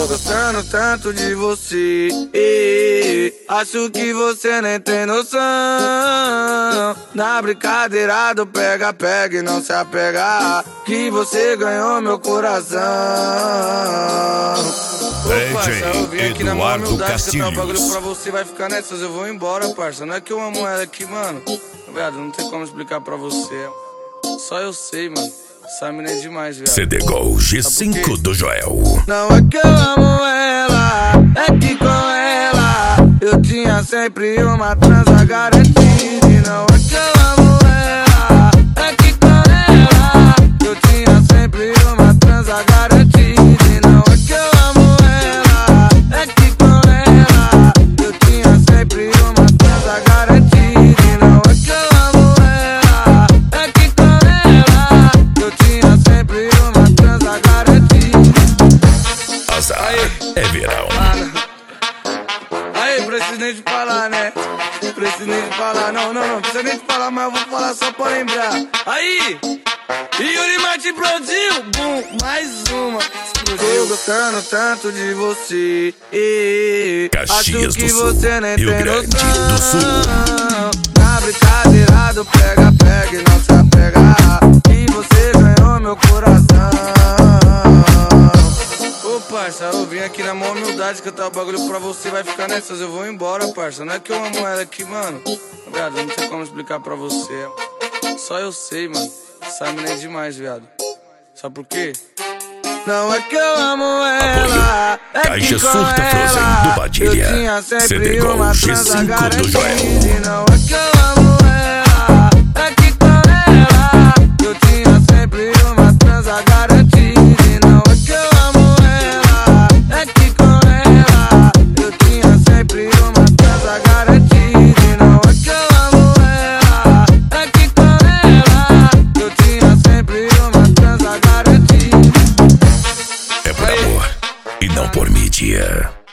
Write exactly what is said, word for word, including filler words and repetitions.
Tô gostando tanto de você, e, acho que você nem tem noção. Na brincadeira do pega, pega e não se apegar, que você ganhou meu coração. Ô parça, eu vim aqui na maior humildade que eu tenho um bagulho pra você, vai ficar nessas, eu vou embora, parça. Não é que eu amo ela aqui, mano. Viado, não tem como explicar pra você. Só eu sei, mano. Essa mina é demais, viado. C D Gol G cinco do Joel. Não é que eu amo ela, é que com ela eu tinha sempre uma transa garantida. E não é que eu amo ela, é que com ela eu tinha sempre uma transa garantida. E não é que eu amo ela, é que com ela eu tinha sempre uma transa garantida. E não é que eu amo ela, é que com ela eu tinha sempre uma transa garantida. Azar é verão. Aí, preciso nem de falar, né? Preciso nem de falar, não, não, não precisa nem de falar, mas eu vou falar só pra lembrar. Aí, Yuri Martin produziu, bum, mais uma. Tô gostando tanto de você, e, Caxias acho que do Sul, você nem Rio tem Grande noção. do Sul. Na brincadeira do pega, pega e não se apegar, que você ganhou meu coração. Ô parça, eu vim aqui na maior humildade que eu tava bagulho pra você, vai ficar nessas, eu vou embora, parça. Não é que eu amo ela aqui, mano. Viado, não tem como explicar pra você. Só eu sei, mano. Essa mina é demais, viado. Sabe por quê? Não é que eu amo ela, é Caixa que com Surta Frozen ela do Padilha. eu tinha C D sempre Gol uma G transa cinco do garantida. Joel. E não é que eu amo ela, é que com ela eu tinha sempre uma transa garantida. E não é que eu amo ela, é que com ela eu tinha sempre uma transa garantida. E não é que eu amo ela, é que com ela eu tinha sempre uma transa garantida. É por amor e não por mídia.